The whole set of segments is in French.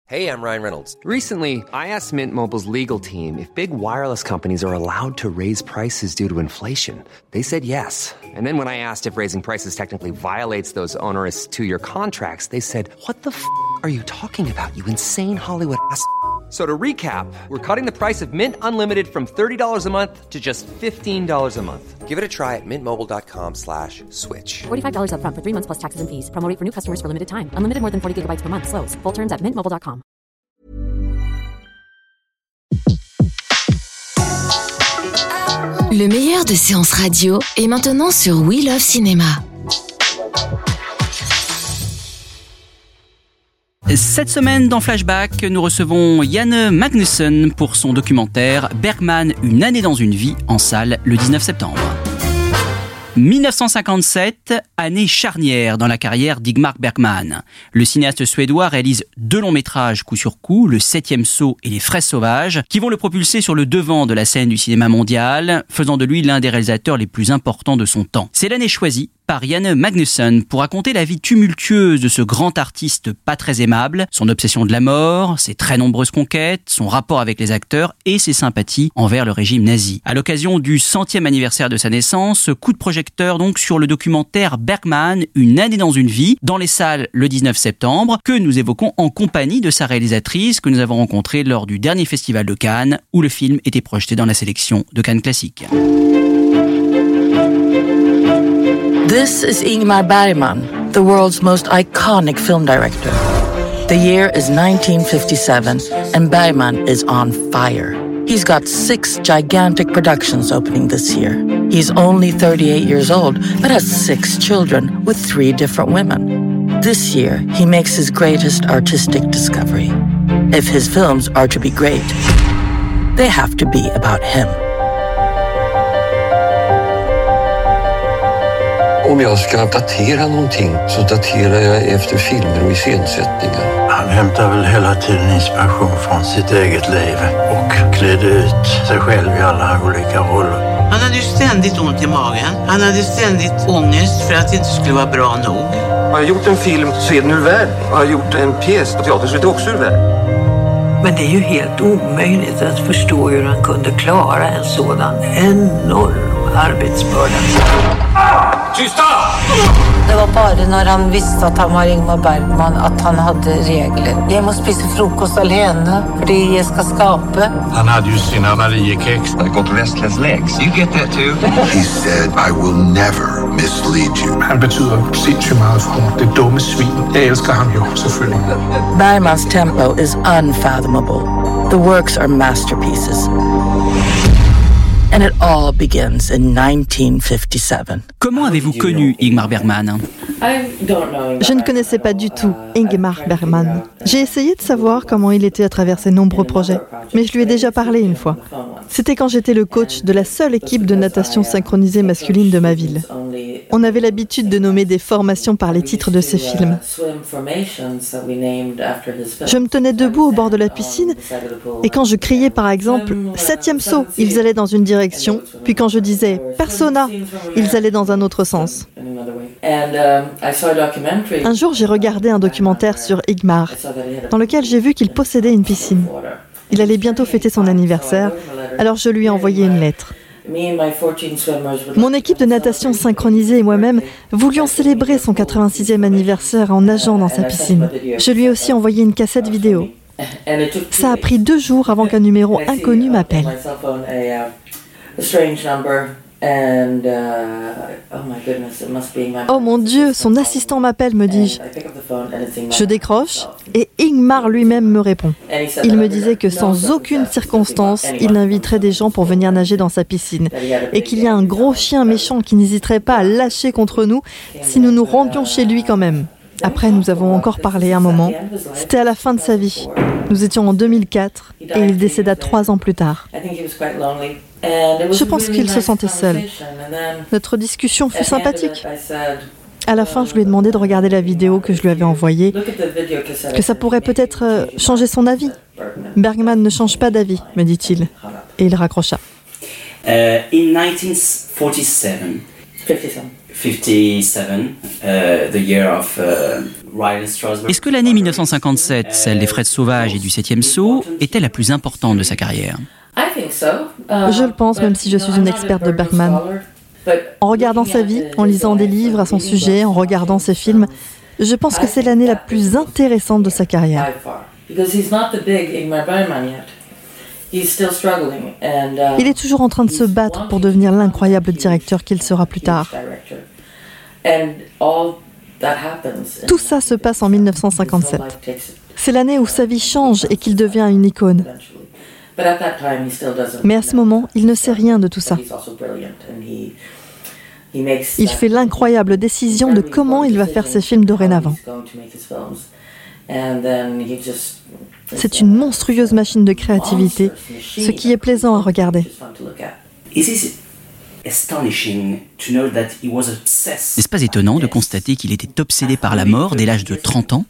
Hey, I'm Ryan Reynolds. Recently, I asked Mint Mobile's legal team if big wireless companies are allowed to raise prices due to inflation. They said yes. And then when I asked if raising prices technically violates those onerous two-year contracts, they said, "What the f*** are you talking about, you insane Hollywood ass?" So to recap, we're cutting the price of Mint Unlimited from $30 a month to just $15 a month. Give it a try at mintmobile.com/switch. $45 up front for 3 months plus taxes and fees. Promo rate for new customers for limited time. Unlimited more than 40 gigabytes per month. Slows full terms at mintmobile.com. Le meilleur de séances radio est maintenant sur We Love Cinéma. Cette semaine, dans Flashback, nous recevons Janne Magnussen pour son documentaire Bergman, une année dans une vie, en salle le 19 septembre. 1957, année charnière dans la carrière d'Ingmar Bergman. Le cinéaste suédois réalise 2 longs métrages coup sur coup, Le 7e saut et Les fraises sauvages, qui vont le propulser sur le devant de la scène du cinéma mondial, faisant de lui l'un des réalisateurs les plus importants de son temps. C'est l'année choisie par Janne Magnussen pour raconter la vie tumultueuse de ce grand artiste pas très aimable, son obsession de la mort, ses très nombreuses conquêtes, son rapport avec les acteurs et ses sympathies envers le régime nazi. À l'occasion du 100e anniversaire de sa naissance, coup de projecteur donc sur le documentaire Bergman, une année dans une vie, dans les salles le 19 septembre, que nous évoquons en compagnie de sa réalisatrice que nous avons rencontrée lors du dernier festival de Cannes, où le film était projeté dans la sélection de Cannes Classique. This is Ingmar Bergman, the world's most iconic film director. The year is 1957, and Bergman is on fire. He's got 6 gigantic productions opening this year. He's only 38 years old, but has 6 children with 3 different women. This year, he makes his greatest artistic discovery. If his films are to be great, they have to be about him. Om jag ska datera någonting så daterar jag efter filmer och iscensättningar. Han hämtar väl hela tiden inspiration från sitt eget liv och klädde ut sig själv i alla olika roller. Han hade ju ständigt ont i magen. Han hade ständigt ångest för att det inte skulle vara bra nog. Jag har gjort en film så är den ur världen. Jag har gjort en pjäs på teater så är det också ur världen. Men det är ju helt omöjligt att förstå hur han kunde klara en sådan enorm arbetsbörda. Tysta! Det var bara när han visste att han var Ingmar Bergman att han hade regler. Jag måste spisa frukost alene för det jag ska skapa. Han hade ju sina Mariekex. I got restless legs. You get that too? He said, I will never mislead you. Han betyder sindssygt meget för honom. Det dumme svin. Jag älskar han ju selvfølgelig. Bergmans tempo is unfathomable. The works are masterpieces. And it all begins in 1957. Comment avez-vous connu Ingmar Bergman ? Je ne connaissais pas du tout Ingmar Bergman. J'ai essayé de savoir comment il était à travers ses nombreux projets, mais je lui ai déjà parlé une fois. C'était quand j'étais le coach de la seule équipe de natation synchronisée masculine de ma ville. On avait l'habitude de nommer des formations par les titres de ses films. Je me tenais debout au bord de la piscine et quand je criais par exemple « 7e saut », ils allaient dans une direction, puis quand je disais « Persona », ils allaient dans un autre sens. Un jour, j'ai regardé un documentaire sur Ingmar, dans lequel j'ai vu qu'il possédait une piscine. Il allait bientôt fêter son anniversaire, alors je lui ai envoyé une lettre. Mon équipe de natation synchronisée et moi-même voulions célébrer son 86e anniversaire en nageant dans sa piscine. Je lui ai aussi envoyé une cassette vidéo. Ça a pris 2 jours avant qu'un numéro inconnu m'appelle. Oh mon Dieu, son assistant m'appelle, me dis-je. Je décroche et Ingmar lui-même me répond. Il me disait que sans aucune circonstance, il inviterait des gens pour venir nager dans sa piscine et qu'il y a un gros chien méchant qui n'hésiterait pas à lâcher contre nous si nous nous rendions chez lui quand même. Après, nous avons encore parlé un moment. C'était à la fin de sa vie. Nous étions en 2004 et il décéda 3 ans plus tard. Je pense qu'il se sentait seul. Notre discussion fut sympathique. À la fin, je lui ai demandé de regarder la vidéo que je lui avais envoyée, que ça pourrait peut-être changer son avis. Bergman ne change pas d'avis, me dit-il. Et il raccrocha. In 1947, Est-ce que l'année 1957, celle des Fraises sauvages et du 7e saut, était la plus importante de sa carrière? Je le pense, même si je suis une experte de Bergman. En regardant sa vie, en lisant des livres à son sujet, en regardant ses films, je pense que c'est l'année la plus intéressante de sa carrière. Il est toujours en train de se battre pour devenir l'incroyable directeur qu'il sera plus tard. Tout ça se passe en 1957. C'est l'année où sa vie change et qu'il devient une icône. Mais à ce moment, il ne sait rien de tout ça. Il fait l'incroyable décision de comment il va faire ses films dorénavant. C'est une monstrueuse machine de créativité, ce qui est plaisant à regarder. N'est-ce pas étonnant de constater qu'il était obsédé par la mort dès l'âge de 30 ans?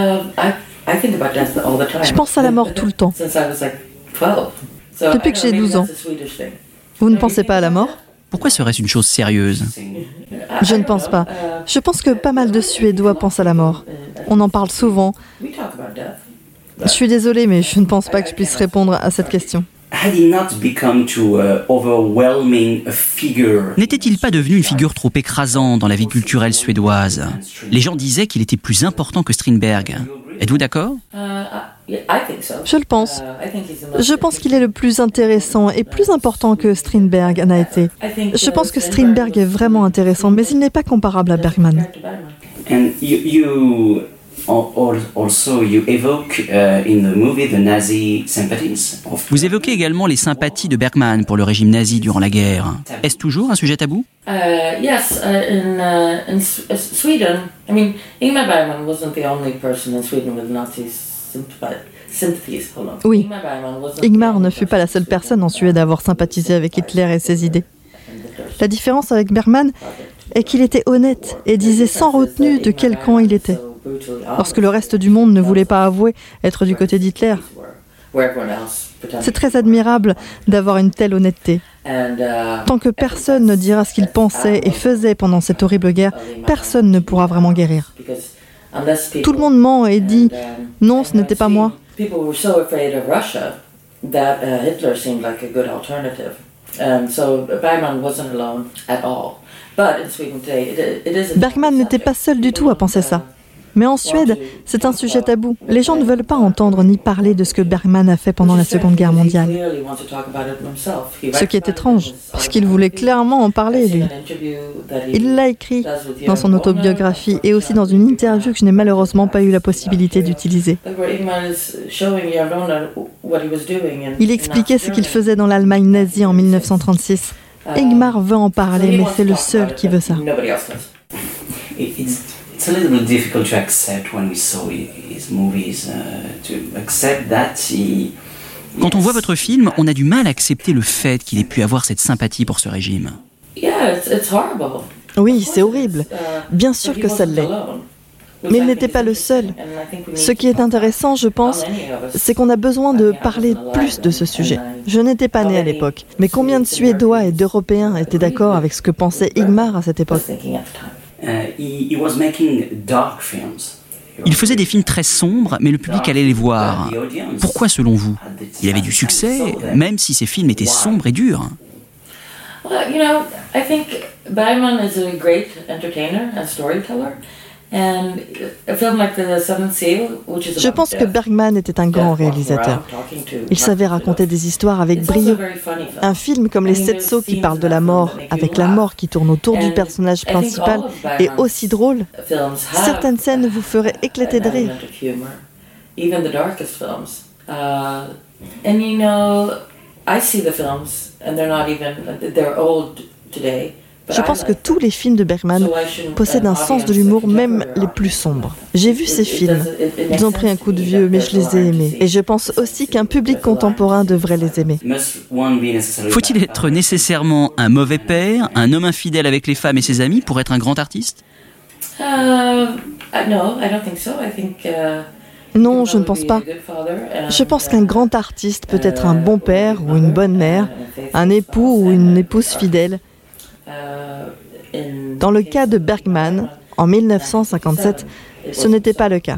Je pense à la mort tout le temps. Depuis que j'ai 12 ans. Vous ne pensez pas à la mort? Pourquoi serait-ce une chose sérieuse? Je ne pense pas. Je pense que pas mal de Suédois pensent à la mort. On en parle souvent. Je suis désolée, mais je ne pense pas que je puisse répondre à cette question. N'était-il pas devenu une figure trop écrasante dans la vie culturelle suédoise? Les gens disaient qu'il était plus important que Strindberg. Êtes-vous d'accord? Je le pense. Je pense qu'il est le plus intéressant et plus important que Strindberg en a été. Je pense que Strindberg est vraiment intéressant, mais il n'est pas comparable à Bergman. Vous évoquez également les sympathies de Bergman pour le régime nazi durant la guerre. Est-ce toujours un sujet tabou? Yes, in Sweden, I mean, Ingmar Bergman wasn't the only person in Sweden with Nazi sympathies. Oui, Ingmar ne fut pas la seule personne en Suède à avoir sympathisé avec Hitler et ses idées. La différence avec Bergman est qu'il était honnête et disait sans retenue de quel camp il était, lorsque le reste du monde ne voulait pas avouer être du côté d'Hitler. C'est très admirable d'avoir une telle honnêteté. Tant que personne ne dira ce qu'il pensait et faisait pendant cette horrible guerre, personne ne pourra vraiment guérir. Tout le monde ment et dit « Non, ce n'était pas moi ». Bergman n'était pas seul du tout à penser ça. Mais en Suède, c'est un sujet tabou. Les gens ne veulent pas entendre ni parler de ce que Bergman a fait pendant la Seconde Guerre mondiale. Ce qui est étrange, parce qu'il voulait clairement en parler, lui. Il l'a écrit dans son autobiographie et aussi dans une interview que je n'ai malheureusement pas eu la possibilité d'utiliser. Il expliquait ce qu'il faisait dans l'Allemagne nazie en 1936. Ingmar veut en parler, mais c'est le seul qui veut ça. It's a little bit difficult to accept when we saw his movies, to accept that he... Quand on voit votre film, on a du mal à accepter le fait qu'il ait pu avoir cette sympathie pour ce régime. Yeah, it's horrible. Oui, c'est horrible. Bien sûr que ça l'est. Mais il n'était pas le seul. Ce qui est intéressant, je pense, c'est qu'on a besoin de parler plus de ce sujet. Je n'étais pas née à l'époque, mais combien de Suédois et d'Européens étaient d'accord avec ce que pensait Ingmar à cette époque? Il faisait des films très sombres, mais le public allait les voir. Pourquoi, selon vous? Il avait du succès, même si ses films étaient sombres et durs. Well, you know, I think Bergman is a great entertainer and storyteller. Je pense que Bergman était un grand réalisateur. Il savait raconter des histoires avec brio. Un film comme Les Sept Sceaux qui parle de la mort, avec la mort qui tourne autour du personnage principal, est aussi drôle. Certaines scènes vous feraient éclater de rire. And you know, I see the films, and they're old today. Je pense que tous les films de Bergman possèdent un sens de l'humour, même les plus sombres. J'ai vu ces films. Ils ont pris un coup de vieux, mais je les ai aimés. Et je pense aussi qu'un public contemporain devrait les aimer. Faut-il être nécessairement un mauvais père, un homme infidèle avec les femmes et ses amis pour être un grand artiste? Non, je ne pense pas. Je pense qu'un grand artiste peut être un bon père ou une bonne mère, un époux ou une épouse fidèle. Dans le cas de Bergman, en 1957, ce n'était pas le cas.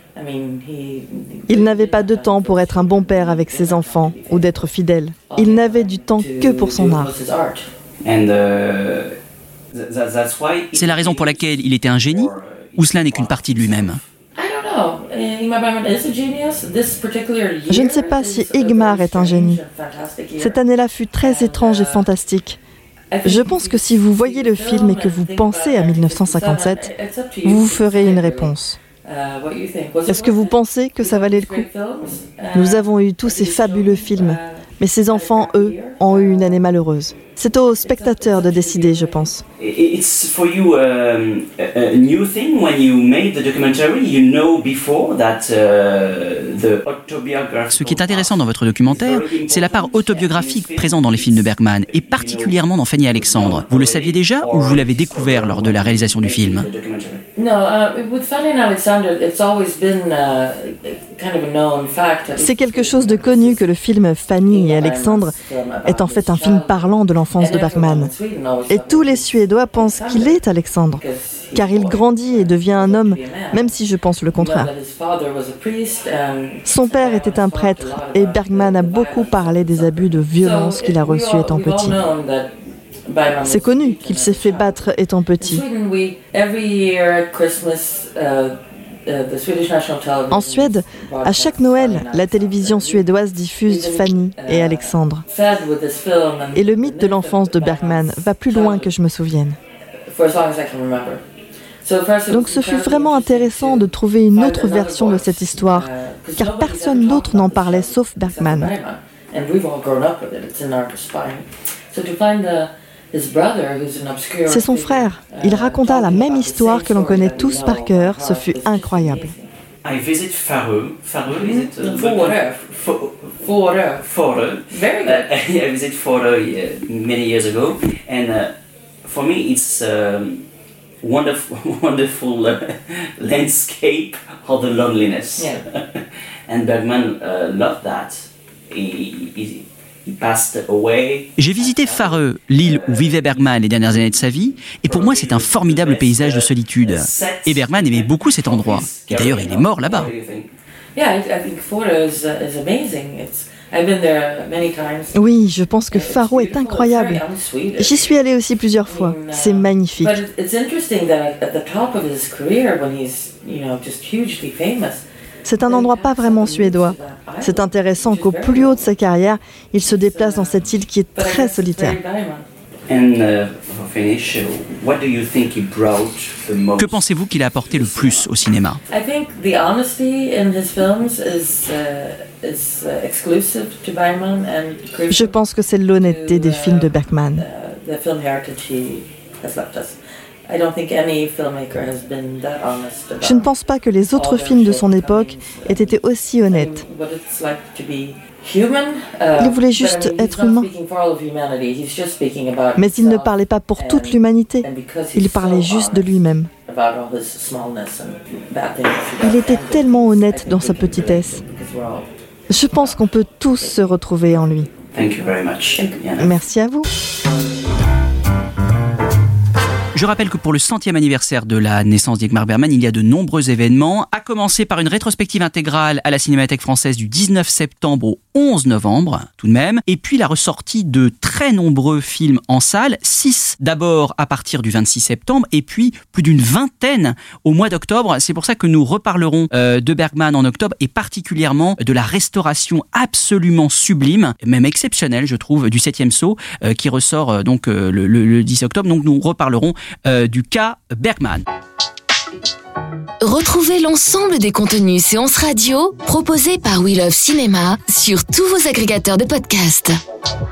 Il n'avait pas de temps pour être un bon père avec ses enfants ou d'être fidèle. Il n'avait du temps que pour son art. C'est la raison pour laquelle il était un génie, ou cela n'est qu'une partie de lui-même? Je ne sais pas si Ingmar est un génie. Cette année-là fut très étrange et fantastique. Je pense que si vous voyez le film et que vous pensez à 1957, vous vous ferez une réponse. Est-ce que vous pensez que ça valait le coup? Nous avons eu tous ces fabuleux films, mais ces enfants, eux, ont eu une année malheureuse. C'est aux spectateurs de décider, je pense. It's for you a new thing when you made the documentary. You know before that the autobiography. Ce qui est intéressant dans votre documentaire, c'est la part autobiographique présente dans les films de Bergman, et particulièrement dans Fanny et Alexandre. Vous le saviez déjà ou vous l'avez découvert lors de la réalisation du film? C'est quelque chose de connu que le film Fanny et Alexandre est en fait un film parlant de l'enfance de Bergman. Et tous les Suédois pensent qu'il est Alexandre, car il grandit et devient un homme, même si je pense le contraire. Son père était un prêtre, et Bergman a beaucoup parlé des abus de violence qu'il a reçus étant petit. C'est connu qu'il s'est fait battre étant petit. En Suède, à chaque Noël, la télévision suédoise diffuse Fanny et Alexandre. Et le mythe de l'enfance de Bergman va plus loin que je me souvienne. Donc ce fut vraiment intéressant de trouver une autre version de cette histoire, car personne d'autre n'en parlait sauf Bergman. C'est son frère. Il raconta la même histoire que l'on connaît tous par cœur. Ce fut incroyable. I visit Faroe. Faroe, is it? Faroe. Very good. I visit Faroe many years ago, and for me it's wonderful landscape of the loneliness. Yeah. And Bergman loved that. J'ai visité Faroe, l'île où vivait Bergman les dernières années de sa vie, et pour moi c'est un formidable paysage de solitude. Et Bergman aimait beaucoup cet endroit. Et d'ailleurs il est mort là-bas. Oui, je pense que Faroe est incroyable. J'y suis allée aussi plusieurs fois. C'est magnifique. C'est un endroit pas vraiment suédois. C'est intéressant qu'au plus haut de sa carrière, il se déplace dans cette île qui est très solitaire. Que pensez-vous qu'il a apporté le plus au cinéma? Je pense que c'est l'honnêteté des films de Bergman. Je ne pense pas que les autres films de son époque aient été aussi honnêtes. Il voulait juste être humain. Mais il ne parlait pas pour toute l'humanité. Il parlait juste de lui-même. Il était tellement honnête dans sa petitesse. Je pense qu'on peut tous se retrouver en lui. Merci à vous. Je rappelle que pour le 100e anniversaire de la naissance d'Ingmar Bergman, il y a de nombreux événements, à commencer par une rétrospective intégrale à la Cinémathèque française du 19 septembre au 11 novembre, tout de même, et puis la ressortie de très nombreux films en salle, 6 d'abord à partir du 26 septembre, et puis plus d'une vingtaine au mois d'octobre. C'est pour ça que nous reparlerons de Bergman en octobre, et particulièrement de la restauration absolument sublime, même exceptionnelle, je trouve, du 7e saut, qui ressort donc le 10 octobre. Donc nous reparlerons du cas Bergman. Retrouvez l'ensemble des contenus séances radio proposés par We Love Cinéma sur tous vos agrégateurs de podcasts.